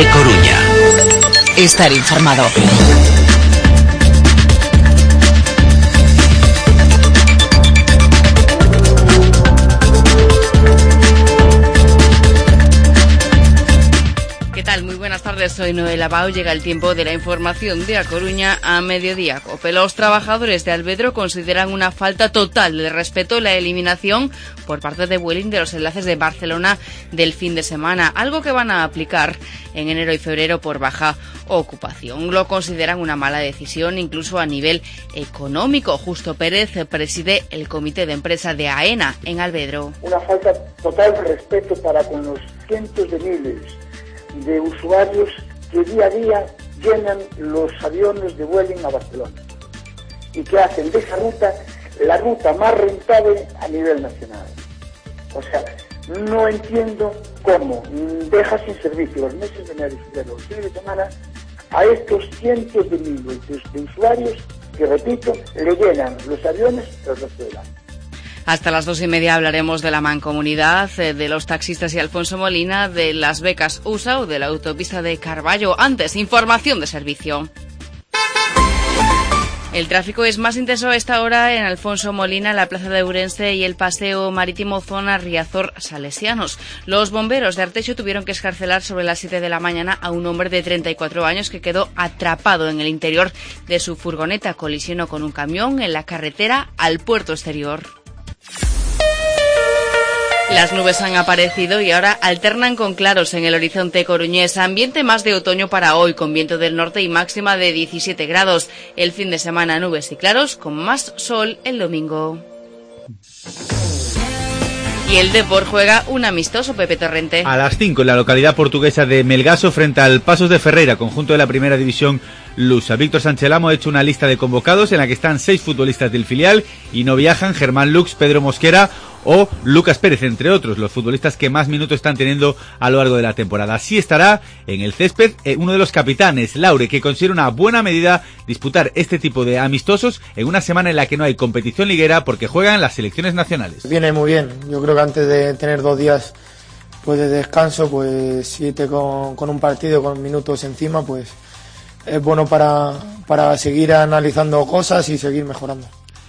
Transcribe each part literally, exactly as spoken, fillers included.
COPE Coruña. Estar informado. ¿Qué tal? Muy buenas tardes, soy Noela Bau. Llega el tiempo de la información de A Coruña a mediodía. COPE. Los trabajadores de Alvedro consideran una falta total de respeto la eliminación por parte de Vueling de los enlaces de Barcelona del fin de semana, algo que van a aplicar en enero y febrero por baja ocupación. Lo consideran una mala decisión incluso a nivel económico. Justo Pérez preside el comité de empresa de AENA en Alvedro. Una falta total de respeto para con los cientos de miles de usuarios que día a día llenan los aviones de Vueling a Barcelona y que hacen de esa ruta la ruta más rentable a nivel nacional. O sea, no entiendo cómo deja sin servicio los meses de enero y febrero, los fines de semana, a estos cientos de miles de usuarios que, repito, le llenan los aviones el resto del año. Hasta las dos y media hablaremos de la mancomunidad, de los taxistas y Alfonso Molina, de las becas U S A o de la autopista de Carballo. Antes, información de servicio. El tráfico es más intenso a esta hora en Alfonso Molina, la plaza de Ourense y el paseo marítimo zona Riazor-Salesianos. Los bomberos de Arteixo tuvieron que excarcelar sobre las siete de la mañana a un hombre de treinta y cuatro años que quedó atrapado en el interior de su furgoneta. Colisionó con un camión en la carretera al puerto exterior. Las nubes han aparecido y ahora alternan con claros en el horizonte coruñés. Ambiente más de otoño para hoy, con viento del norte y máxima de diecisiete grados. El fin de semana nubes y claros, con más sol el domingo. Y el Depor juega un amistoso, Pepe Torrente. A las cinco en la localidad portuguesa de Melgaso frente al Pasos de Ferreira, conjunto de la primera división lusa. Víctor Sánchez-Lamo ha hecho una lista de convocados en la que están seis futbolistas del filial y no viajan Germán Lux, Pedro Mosquera o Lucas Pérez, entre otros, los futbolistas que más minutos están teniendo a lo largo de la temporada. Así estará en el césped eh, uno de los capitanes, Laure, que considera una buena medida disputar este tipo de amistosos en una semana en la que no hay competición liguera porque juegan las selecciones nacionales. Viene muy bien, yo creo que antes de tener dos días pues de descanso, pues siete con, con un partido con minutos encima, pues es bueno para, para seguir analizando cosas y seguir mejorando.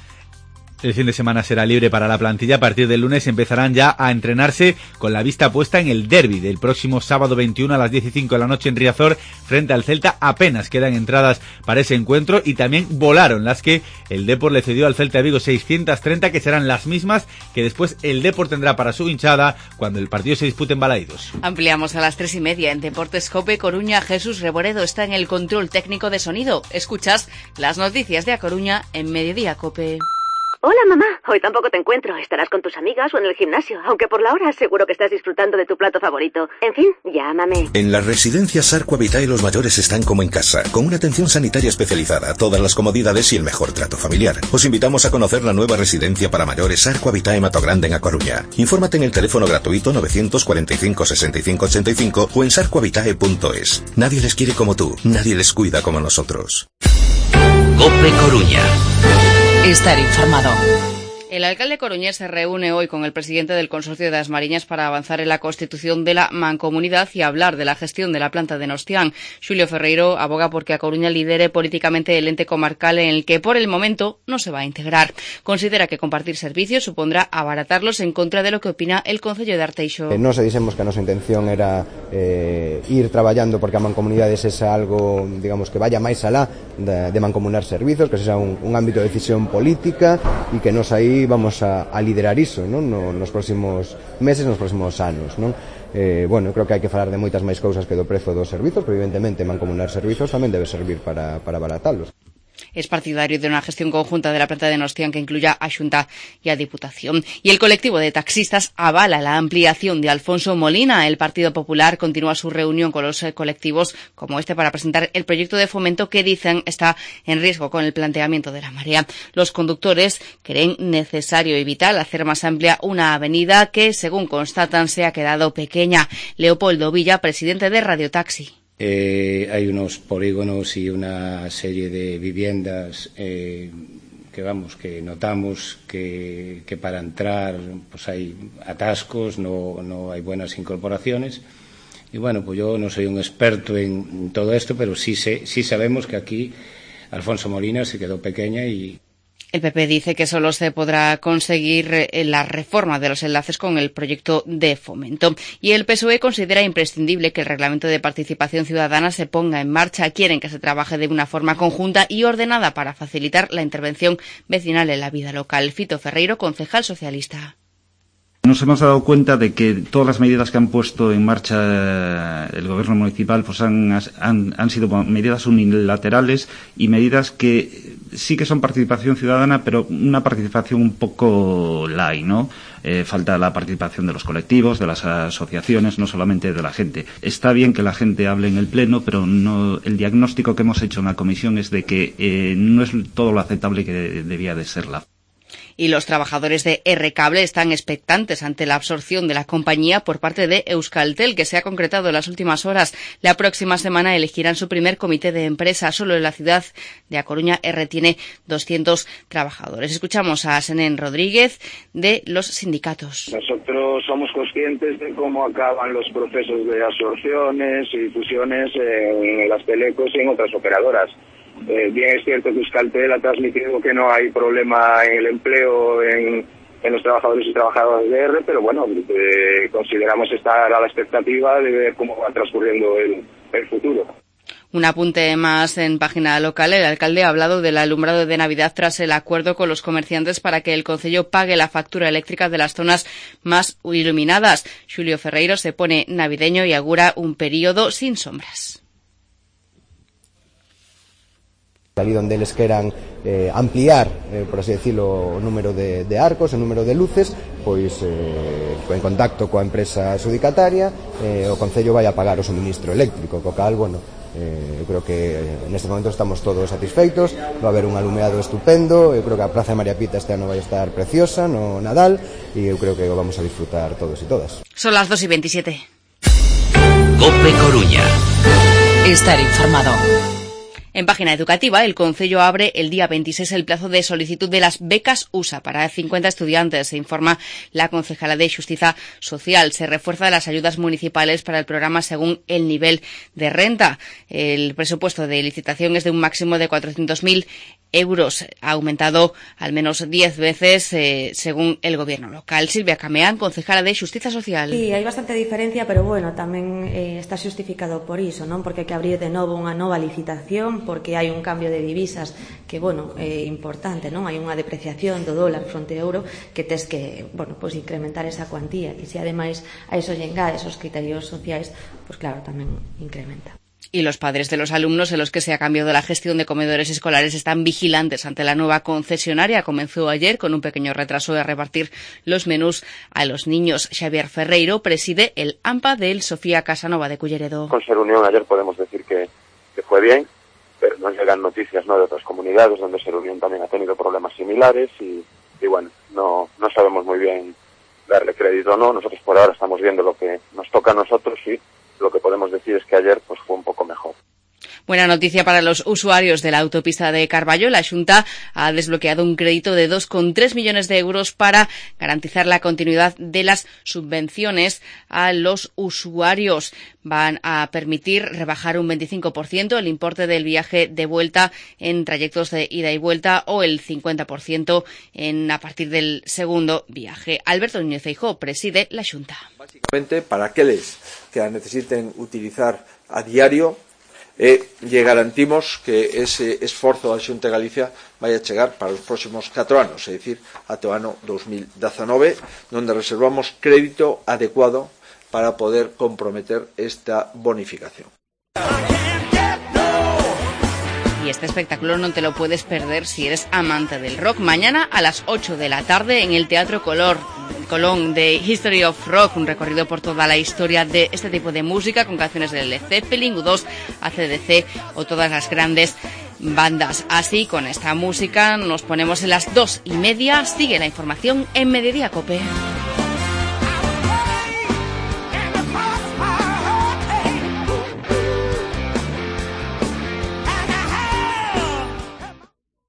El fin de semana será libre para la plantilla. A partir del lunes empezarán ya a entrenarse con la vista puesta en el derbi del próximo sábado veintiuno a las diez y cinco de la noche en Riazor frente al Celta. Apenas quedan entradas para ese encuentro y también volaron las que el Depor le cedió al Celta de Vigo, seiscientas treinta, que serán las mismas que después el Depor tendrá para su hinchada cuando el partido se dispute en Balaídos. Ampliamos a las tres y media en Deportes COPE Coruña. Jesús Reboredo está en el control técnico de sonido. Escuchas las noticias de A Coruña en Mediodía COPE. Hola, mamá. Hoy tampoco te encuentro. Estarás con tus amigas o en el gimnasio, aunque por la hora seguro que estás disfrutando de tu plato favorito. En fin, llámame. En las residencias Arqua Vitae los mayores están como en casa, con una atención sanitaria especializada, todas las comodidades y el mejor trato familiar. Os invitamos a conocer la nueva residencia para mayores Arqua Vitae Mato Grande en A Coruña. Infórmate en el teléfono gratuito nueve cuatro cinco, sesenta y cinco ochenta y cinco o en sarquavitae punto es. Nadie les quiere como tú, nadie les cuida como nosotros. COPE Coruña. Estar informado. El alcalde coruñés se reúne hoy con el presidente del Consorcio de As Mariñas para avanzar en la constitución de la mancomunidad y hablar de la gestión de la planta de Nostián. Xulio Ferreiro aboga porque A Coruña lidere políticamente el ente comarcal en el que por el momento no se va a integrar. Considera que compartir servicios supondrá abaratarlos, en contra de lo que opina el Concello de Arteixo. Eh, nos dixemos que a nosa intención era eh, ir traballando porque a mancomunidades é algo, digamos, que vaya máis alá de, de mancomunar servicios, que sexa un, un ámbito de decisión política e que nos aí vamos a, a liderar iso, non? No, nos próximos meses, nos próximos anos, non? Eh, bueno, creo que hai que falar de moitas máis cousas que do prezo dos servizos, pero evidentemente mancomunar servizos tamén debe servir para, para baratalos. Es partidario de una gestión conjunta de la planta de Nostián que incluya a Xunta y a Diputación. Y el colectivo de taxistas avala la ampliación de Alfonso Molina. El Partido Popular continúa su reunión con los colectivos como este para presentar el proyecto de fomento que dicen está en riesgo con el planteamiento de la marea. Los conductores creen necesario y vital hacer más amplia una avenida que, según constatan, se ha quedado pequeña. Leopoldo Villa, presidente de Radio Taxi. Eh, hay unos polígonos y una serie de viviendas eh, que vamos que notamos que, que para entrar pues hay atascos, no, no hay buenas incorporaciones Y bueno, pues yo no soy un experto en todo esto, pero sí, sé, sí sabemos que aquí Alfonso Molina se quedó pequeña y... El P P dice que solo se podrá conseguir la reforma de los enlaces con el proyecto de fomento. Y el P S O E considera imprescindible que el reglamento de participación ciudadana se ponga en marcha. Quieren que se trabaje de una forma conjunta y ordenada para facilitar la intervención vecinal en la vida local. Fito Ferreiro, concejal socialista. Nos hemos dado cuenta de que todas las medidas que han puesto en marcha el gobierno municipal pues han, han, han sido medidas unilaterales y medidas que sí que son participación ciudadana, pero una participación un poco light, ¿no? Eh, falta la participación de los colectivos, de las asociaciones, no solamente de la gente. Está bien que la gente hable en el pleno, pero no, el diagnóstico que hemos hecho en la comisión es de que eh, no es todo lo aceptable que de, debía de serla. Y los trabajadores de R Cable están expectantes ante la absorción de la compañía por parte de Euskaltel, que se ha concretado en las últimas horas. La próxima semana elegirán su primer comité de empresa. Solo en la ciudad de A Coruña R tiene doscientos trabajadores. Escuchamos a Senén Rodríguez de los sindicatos. Nosotros somos conscientes de cómo acaban los procesos de absorciones y fusiones en las telecos y en otras operadoras. Eh, bien es cierto que Euskaltel ha transmitido que no hay problema en el empleo en, en los trabajadores y trabajadoras de R, pero bueno, eh, consideramos estar a la expectativa de ver cómo va transcurriendo el, el futuro. Un apunte más en página local. El alcalde ha hablado del alumbrado de Navidad tras el acuerdo con los comerciantes para que el concello pague la factura eléctrica de las zonas más iluminadas. Xulio Ferreiro se pone navideño y augura un periodo sin sombras. Allí donde les queran eh, ampliar, eh, por así decirlo, o número de, de arcos, o número de luces, pois eh, en contacto coa empresa adjudicataria, eh, o concello vai a pagar o suministro eléctrico, co cal, bueno, eh, eu creo que neste momento estamos todos satisfeitos, va a haber un alumeado estupendo, eu creo que a Praza de María Pita este ano vai estar preciosa no Nadal, e eu creo que o vamos a disfrutar todos e todas. Son las dos y veintisiete. COPE Coruña. Estar informado. En página educativa, el concello abre el día veintiséis el plazo de solicitud de las becas U S A para cincuenta estudiantes, se informa la concejala de Xustiza Social. Se refuerza las ayudas municipales para el programa según el nivel de renta. El presupuesto de licitación es de un máximo de cuatrocientos mil euros. Ha aumentado al menos diez veces eh, según el gobierno local. Silvia Cameán, concejala de Xustiza Social. Sí, hai bastante diferencia, pero bueno, tamén eh, está xustificado por iso, non? Porque hai que abrir de novo unha nova licitación, porque hai un cambio de divisas que, bueno, é importante, non? Hai unha depreciación do dólar fronte ao euro que tes que, bueno, pois incrementar esa cuantía, que se ademais a iso lle engades os criterios sociais, pois claro, tamén incrementa. Y los padres de los alumnos en los que se ha cambiado la gestión de comedores escolares están vigilantes ante la nueva concesionaria. Comenzó ayer con un pequeño retraso de repartir los menús a los niños. Xavier Ferreiro preside el AMPA del Sofía Casanova de Culleredo. Con Ser Unión ayer podemos decir que, que fue bien, pero nos llegan noticias, ¿no?, de otras comunidades donde Ser Unión también ha tenido problemas similares y, y bueno, no, no sabemos muy bien darle crédito o no. Nosotros por ahora estamos viendo lo que nos toca a nosotros y lo que podemos decir es que ayer pues fue un poco mejor. Buena noticia para los usuarios de la autopista de Carballo. La Xunta ha desbloqueado un crédito de dos coma tres millones de euros para garantizar la continuidad de las subvenciones a los usuarios. Van a permitir rebajar un veinticinco por ciento el importe del viaje de vuelta en trayectos de ida y vuelta o el cincuenta por ciento en, a partir del segundo viaje. Alberto Núñez Feijóo preside la Xunta. Básicamente para aqueles que a necesiten utilizar a diario, e lle garantimos que ese esforzo da Xunta de Galicia vai a chegar para os próximos catro anos, é dicir, até o ano dos mil dezanove, onde reservamos crédito adecuado para poder comprometer esta bonificación. Y este espectáculo no te lo puedes perder si eres amante del rock. Mañana a las ocho de la tarde en el Teatro Color, Colón de History of Rock, un recorrido por toda la historia de este tipo de música con canciones de Led Zeppelin, U dos, A C D C o todas las grandes bandas. Así, con esta música nos ponemos en las dos y media. Sigue la información en Mediodía Cope.